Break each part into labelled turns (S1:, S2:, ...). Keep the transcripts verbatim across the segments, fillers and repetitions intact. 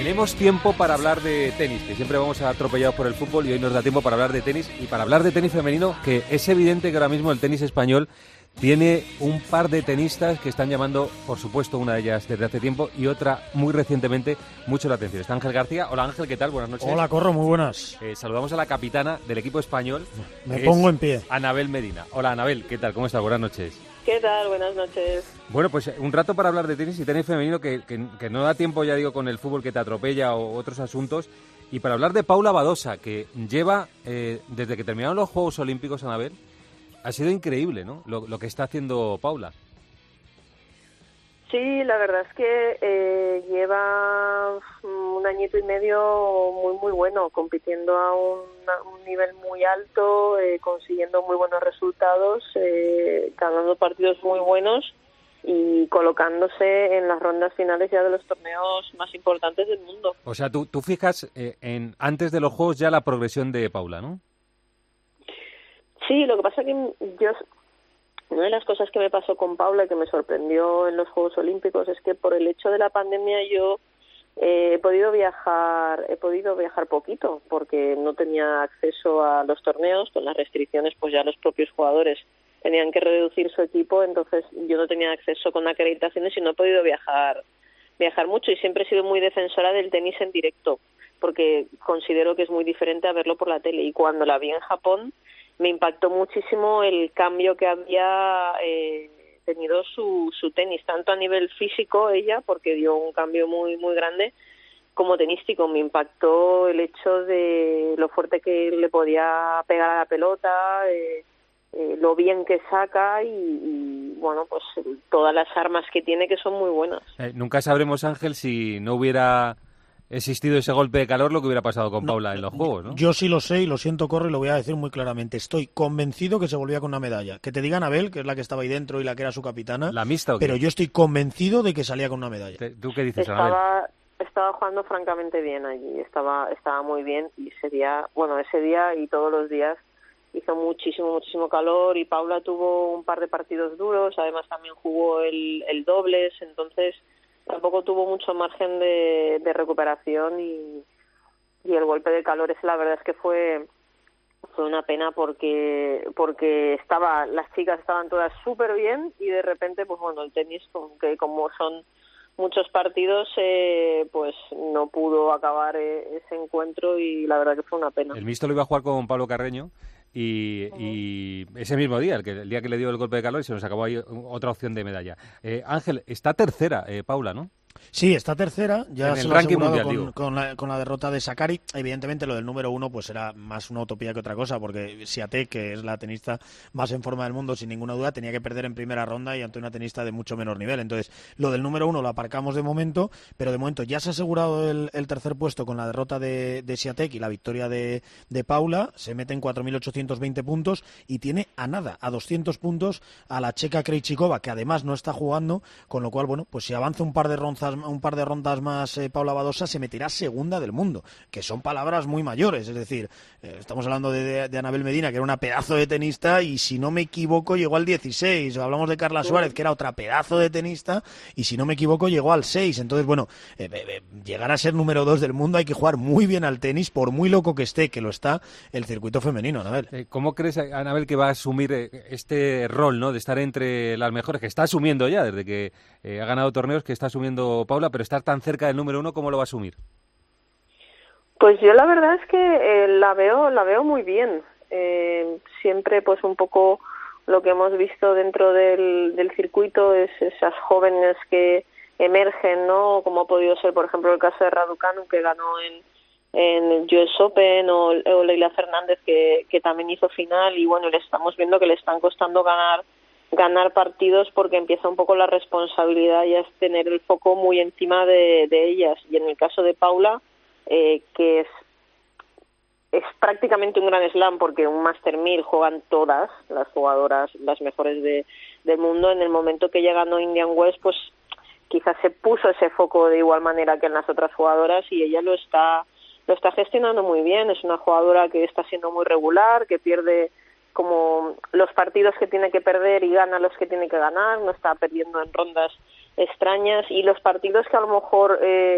S1: Tenemos tiempo para hablar de tenis, que siempre vamos atropellados por el fútbol y hoy nos da tiempo para hablar de tenis y para hablar de tenis femenino, que es evidente que ahora mismo el tenis español tiene un par de tenistas que están llamando, por supuesto, una de ellas desde hace tiempo y otra muy recientemente, mucho la atención. Está Ángel García. Hola Ángel, ¿qué tal? Buenas noches.
S2: Hola Corro, muy buenas.
S1: Eh, saludamos a la capitana del equipo español.
S2: Me pongo en pie.
S1: Anabel Medina. Hola Anabel, ¿qué tal? ¿Cómo estás? Buenas noches.
S3: ¿Qué tal? Buenas noches.
S1: Bueno, pues un rato para hablar de tenis y tenis femenino que, que, que no da tiempo, ya digo, con el fútbol que te atropella o otros asuntos. Y para hablar de Paula Badosa, que lleva, eh, desde que terminaron los Juegos Olímpicos, Anabel, ha sido increíble, ¿no? Lo, lo que está haciendo Paula.
S3: Sí, la verdad es que eh, lleva un añito y medio muy, muy bueno, compitiendo a un, a un nivel muy alto, eh, consiguiendo muy buenos resultados, eh, ganando partidos muy buenos y colocándose en las rondas finales ya de los torneos más importantes del mundo.
S1: O sea, tú, tú fijas eh, en antes de los Juegos ya la progresión de Paula, ¿no? Sí,
S3: lo que pasa es que yo... Una de las cosas que me pasó con Paula y que me sorprendió en los Juegos Olímpicos es que por el hecho de la pandemia yo eh, he podido viajar, he podido viajar poquito porque no tenía acceso a los torneos, con las restricciones pues ya los propios jugadores tenían que reducir su equipo, entonces yo no tenía acceso con acreditaciones y no he podido viajar viajar mucho y siempre he sido muy defensora del tenis en directo porque considero que es muy diferente a verlo por la tele y cuando la vi en Japón me impactó muchísimo el cambio que había eh, tenido su, su tenis, tanto a nivel físico ella, porque dio un cambio muy muy grande, como tenístico. Me impactó el hecho de lo fuerte que le podía pegar a la pelota, eh, eh, lo bien que saca y, y, bueno, pues todas las armas que tiene que son muy buenas.
S1: Eh, nunca sabremos, Ángel, si no hubiera existido ese golpe de calor, lo que hubiera pasado con
S2: no,
S1: Paula en los Juegos, ¿no?
S2: Yo sí lo sé y lo siento, Corre, y lo voy a decir muy claramente. Estoy convencido que se volvía con una medalla. Que te diga Anabel, que es la que estaba ahí dentro y la que era su capitana.
S1: ¿La mixta o qué?
S2: Pero yo estoy convencido de que salía con una medalla.
S1: ¿Tú qué dices,
S3: estaba,
S1: Anabel?
S3: Estaba jugando francamente bien allí, estaba estaba muy bien y ese día, bueno, ese día y todos los días hizo muchísimo, muchísimo calor y Paula tuvo un par de partidos duros, además también jugó el, el dobles, entonces tampoco tuvo mucho margen de, de recuperación y, y el golpe de calor ese la verdad es que fue fue una pena porque porque estaba las chicas estaban todas súper bien y de repente pues bueno el tenis que como son muchos partidos eh, pues no pudo acabar eh, ese encuentro y la verdad que fue una pena.
S1: El mixto lo iba a jugar con Pablo Carreño y, uh-huh. y ese mismo día, el, que, el día que le dio el golpe de calor y se nos acabó ahí otra opción de medalla. Eh, Ángel, está tercera, eh, Paula, ¿no?
S2: Sí, está tercera, ya
S1: en
S2: se
S1: el
S2: lo ha
S1: ranking
S2: asegurado
S1: mundial,
S2: con,
S1: digo.
S2: con, la, con la derrota de Sakkari. Evidentemente lo del número uno pues era más una utopía que otra cosa, porque Swiatek, que es la tenista más en forma del mundo sin ninguna duda, tenía que perder en primera ronda y ante una tenista de mucho menor nivel. Entonces lo del número uno lo aparcamos de momento, pero de momento ya se ha asegurado el, el tercer puesto con la derrota de, de Swiatek y la victoria de, de Paula. Se mete en cuatro mil ochocientos veinte puntos y tiene a nada, a doscientos puntos a la checa Krejcikova, que además no está jugando, con lo cual, bueno, pues si avanza un par de rondas, un par de rondas más eh, Paula Badosa, se meterá segunda del mundo, que son palabras muy mayores, es decir, eh, estamos hablando de, de, de Anabel Medina, que era una pedazo de tenista y si no me equivoco llegó al dieciséis, hablamos de Carla Suárez, que era otra pedazo de tenista y si no me equivoco llegó al seis, entonces bueno, eh, eh, llegar a ser número dos del mundo hay que jugar muy bien al tenis, por muy loco que esté, que lo está el circuito femenino, Anabel.
S1: Eh, ¿Cómo crees, Anabel, que va a asumir eh, este rol, ¿no?, de estar entre las mejores, que está asumiendo ya, desde que eh, ha ganado torneos, que está asumiendo Paula, pero estar tan cerca del número uno, ¿cómo lo va a asumir?
S3: Pues yo la verdad es que eh, la veo la veo muy bien. Eh, siempre pues un poco lo que hemos visto dentro del, del circuito es esas jóvenes que emergen, ¿no? Como ha podido ser, por ejemplo, el caso de Raducanu, que ganó en, en el U S Open, o, o Leila Fernández, que, que también hizo final, y bueno, le estamos viendo que le están costando ganar ganar partidos porque empieza un poco la responsabilidad ya es tener el foco muy encima de, de ellas. Y en el caso de Paula, eh, que es es prácticamente un gran slam porque un Master mil juegan todas las jugadoras, las mejores de, del mundo. En el momento que ella ganó Indian Wells, pues quizás se puso ese foco de igual manera que en las otras jugadoras y ella lo está lo está gestionando muy bien. Es una jugadora que está siendo muy regular, que pierde como los partidos que tiene que perder y gana los que tiene que ganar, no está perdiendo en rondas extrañas, y los partidos que a lo mejor eh,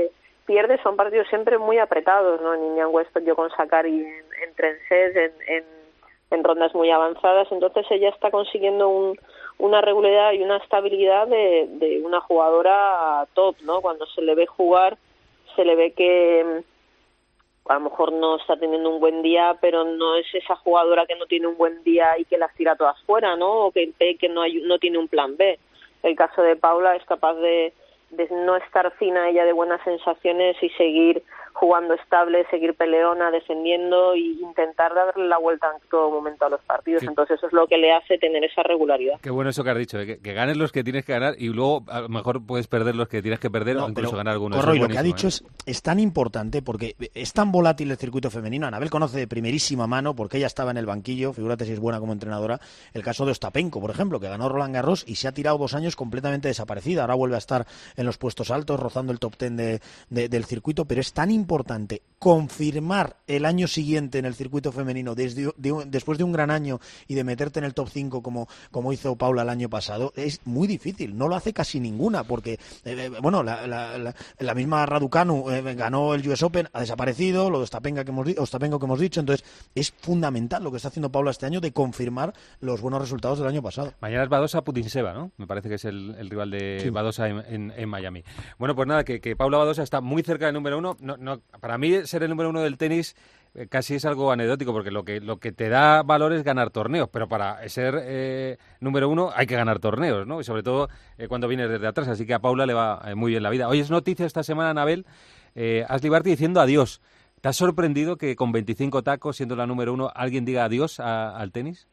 S3: pierde son partidos siempre muy apretados, ¿no? En Indian Wells perdió con Sakkari en, en tres sets, en, en, en rondas muy avanzadas, entonces ella está consiguiendo un, una regularidad y una estabilidad de, de una jugadora top, ¿no? Cuando se le ve jugar, se le ve que a lo mejor no está teniendo un buen día, pero no es esa jugadora que no tiene un buen día y que las tira todas fuera, ¿no? O que, que no, hay, no tiene un plan B. El caso de Paula es capaz de, de no estar fina ella de buenas sensaciones y seguir jugando estable, seguir peleona, defendiendo e intentar darle la vuelta en todo momento a los partidos. Qué, Entonces eso es lo que le hace tener esa regularidad.
S1: Qué bueno eso que has dicho, ¿eh? que, que ganes los que tienes que ganar y luego a lo mejor puedes perder los que tienes que perder no, o incluso ganar algunos.
S2: Corro, y lo que ha dicho ¿eh? es, es tan importante porque es tan volátil el circuito femenino. Anabel conoce de primerísima mano porque ella estaba en el banquillo, figúrate si es buena como entrenadora, el caso de Ostapenko, por ejemplo, que ganó Roland Garros y se ha tirado dos años completamente desaparecida. Ahora vuelve a estar en los puestos altos, rozando el top ten de, de, del circuito, pero es tan importante confirmar el año siguiente en el circuito femenino desde, de, después de un gran año y de meterte en el top cinco como, como hizo Paula el año pasado, es muy difícil, no lo hace casi ninguna porque, eh, bueno, la, la, la, la misma Raducanu eh, ganó el U S Open, ha desaparecido, lo de Ostapenko que, hemos, Ostapenko que hemos dicho, entonces es fundamental lo que está haciendo Paula este año de confirmar los buenos resultados del año pasado.
S1: Mañana es Badosa Putintseva, ¿no? Me parece que es el, el rival de sí. Badosa en, en, en Miami. Bueno, pues nada, que, que Paula Badosa está muy cerca del número uno, no, no, para mí ser el número uno del tenis eh, casi es algo anecdótico porque lo que lo que te da valor es ganar torneos, pero para ser eh, número uno hay que ganar torneos, ¿no? Y sobre todo eh, cuando vienes desde atrás, así que a Paula le va eh, muy bien la vida. Hoy es noticia esta semana, Anabel, eh, Ashley Barty diciendo adiós. ¿Te has sorprendido que con veinticinco tacos, siendo la número uno, alguien diga adiós a, al tenis?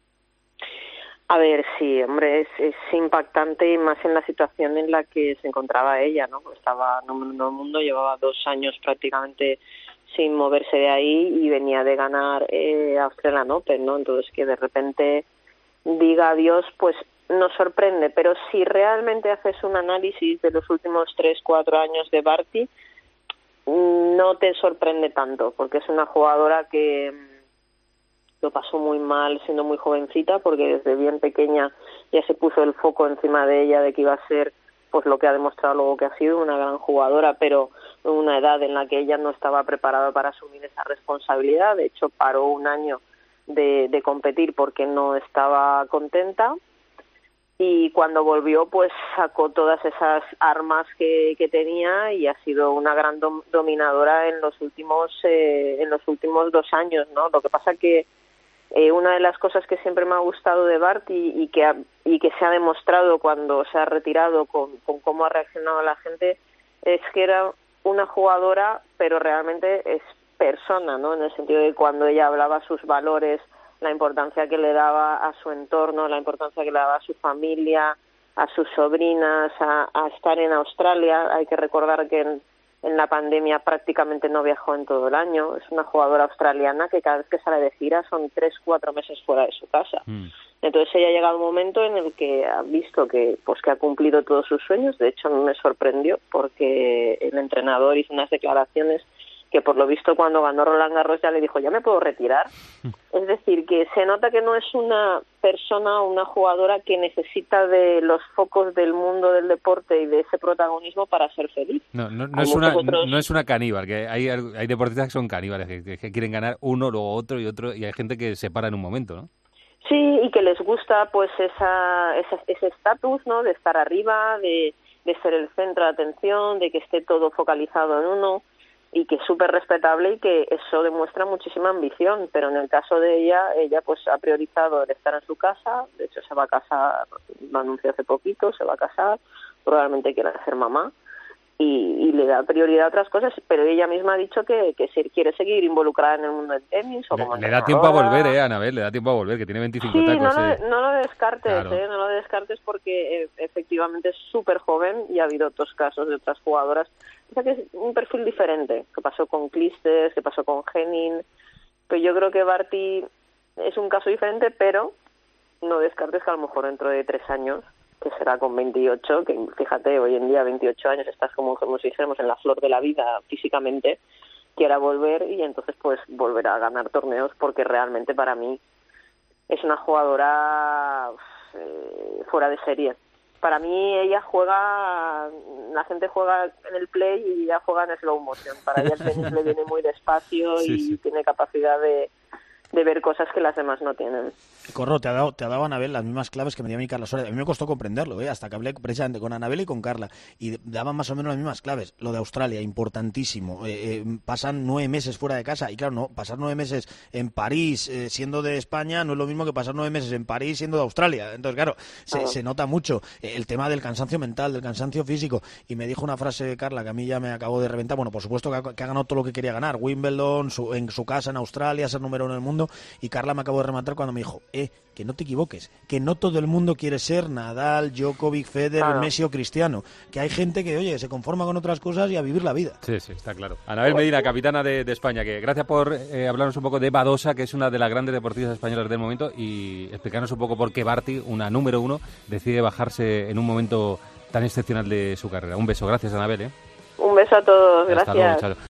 S3: A ver, sí, hombre, es, es impactante y más en la situación en la que se encontraba ella, ¿no? Estaba número uno del mundo, llevaba dos años prácticamente sin moverse de ahí y venía de ganar eh, Australian Open, ¿no? Entonces que de repente diga adiós, pues nos sorprende, pero si realmente haces un análisis de los últimos tres, cuatro años de Barty, no te sorprende tanto, porque es una jugadora que lo pasó muy mal siendo muy jovencita, porque desde bien pequeña ya se puso el foco encima de ella de que iba a ser pues lo que ha demostrado luego que ha sido una gran jugadora, pero en una edad en la que ella no estaba preparada para asumir esa responsabilidad. De hecho, paró un año de, de competir porque no estaba contenta, y cuando volvió pues sacó todas esas armas que, que tenía y ha sido una gran dom- dominadora en los últimos eh, en los últimos dos años, ¿no? Lo que pasa que Eh, una de las cosas que siempre me ha gustado de Barty y, y que ha, y que se ha demostrado cuando se ha retirado con, con cómo ha reaccionado la gente es que era una jugadora, pero realmente es persona, ¿no? En el sentido de cuando ella hablaba sus valores, la importancia que le daba a su entorno, la importancia que le daba a su familia, a sus sobrinas, a, a estar en Australia. Hay que recordar que en En la pandemia prácticamente no viajó en todo el año. Es una jugadora australiana que cada vez que sale de gira son tres, cuatro meses fuera de su casa. Mm. Entonces ella ha llegado un momento en el que ha visto que pues que ha cumplido todos sus sueños. De hecho, me sorprendió porque el entrenador hizo unas declaraciones que por lo visto cuando ganó Roland Garros ya le dijo, ya me puedo retirar. Es decir, que se nota que no es una persona o una jugadora que necesita de los focos del mundo del deporte y de ese protagonismo para ser feliz.
S1: No, no, no, es, una, otros... no es una caníbal, que hay, hay deportistas que son caníbales, que, que quieren ganar uno, luego otro y otro, y hay gente que se para en un momento, ¿no?
S3: Sí, y que les gusta pues esa, esa ese estatus, ¿no? De estar arriba, de, de ser el centro de atención, de que esté todo focalizado en uno, y que es súper respetable y que eso demuestra muchísima ambición, pero en el caso de ella, ella pues ha priorizado el estar en su casa. De hecho se va a casar, lo anunció hace poquito, se va a casar, probablemente quiera ser mamá, y, y le da prioridad a otras cosas, pero ella misma ha dicho que, que si quiere seguir involucrada en el mundo del tenis o
S1: le,
S3: como
S1: le da tiempo a volver, eh, Anabel, le da tiempo a volver, que tiene veinticinco
S3: sí,
S1: tacos.
S3: No,
S1: eh.
S3: lo, no lo descartes,
S1: claro.
S3: eh, no lo descartes porque eh, efectivamente es súper joven y ha habido otros casos de otras jugadoras. O sea que es un perfil diferente, que pasó con Clijsters, que pasó con Henin, pero yo creo que Barty es un caso diferente, pero no descartes que a lo mejor dentro de tres años, que será con veintiocho, que fíjate, hoy en día veintiocho años estás como, como si dijéramos en la flor de la vida físicamente, quiera volver y entonces pues volverá a ganar torneos, porque realmente para mí es una jugadora eh, fuera de serie. para mí ella juega, la gente juega en el play y ella juega en slow motion. Para ella el tenis le viene muy despacio sí, y sí. tiene capacidad de, de ver cosas que las demás no tienen.
S2: Corro, te ha dado, te ha dado Anabel las mismas claves que me dio a mí Carla Soria. A mí me costó comprenderlo, ¿eh? Hasta que hablé precisamente con Anabel y con Carla y daban más o menos las mismas claves. Lo de Australia, importantísimo. Eh, eh, pasan nueve meses fuera de casa y claro, no, pasar nueve meses en París eh, siendo de España no es lo mismo que pasar nueve meses en París siendo de Australia. Entonces, claro, se, oh. se nota mucho eh, el tema del cansancio mental, del cansancio físico. Y me dijo una frase Carla que a mí ya me acabó de reventar. Bueno, por supuesto que ha, que ha ganado todo lo que quería ganar. Wimbledon, su, en su casa en Australia, ser número uno en el mundo. Y Carla me acabó de rematar cuando me dijo, eh, que no te equivoques, que no todo el mundo quiere ser Nadal, Djokovic, Federer, claro. Messi o Cristiano, que hay gente que, oye, se conforma con otras cosas y a vivir la vida.
S1: Sí, sí, está claro. Anabel Medina, capitana de, de España, que gracias por eh, hablarnos un poco de Badosa, que es una de las grandes deportistas españolas del momento, y explicarnos un poco por qué Barty, una número uno, decide bajarse en un momento tan excepcional de su carrera. Un beso, gracias Anabel. ¿eh?
S3: Un beso a todos, gracias.
S1: Hasta luego, chao.